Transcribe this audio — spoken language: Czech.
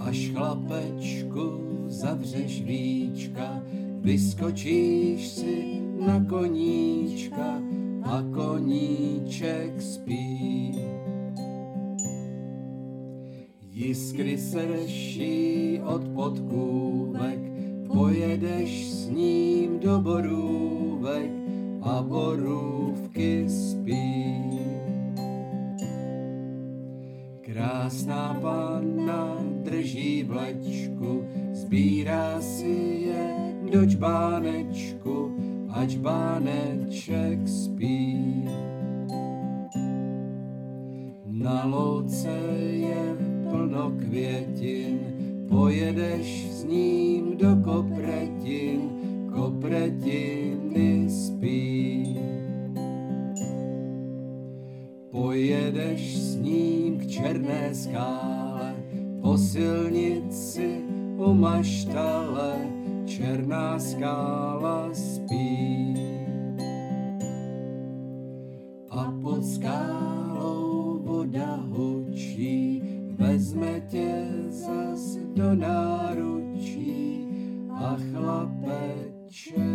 Až chlapečku zavřeš víčka, vyskočíš si na koníčka a koníček spí. Jiskry se reší od podkůvek, pojedeš s ním do borůvek a borůvky spí. Krásná panna drží vlečku, sbírá si je do čbánečku a čbáneček spí. Na louce je plno květin, pojedeš s ním do kopretin, kopretiny spí. Pojedeš s ním k černé skále, po silnici u maštale, černá skála spí. A pod skálou voda hučí, vezme tě zas do náručí a chlapeček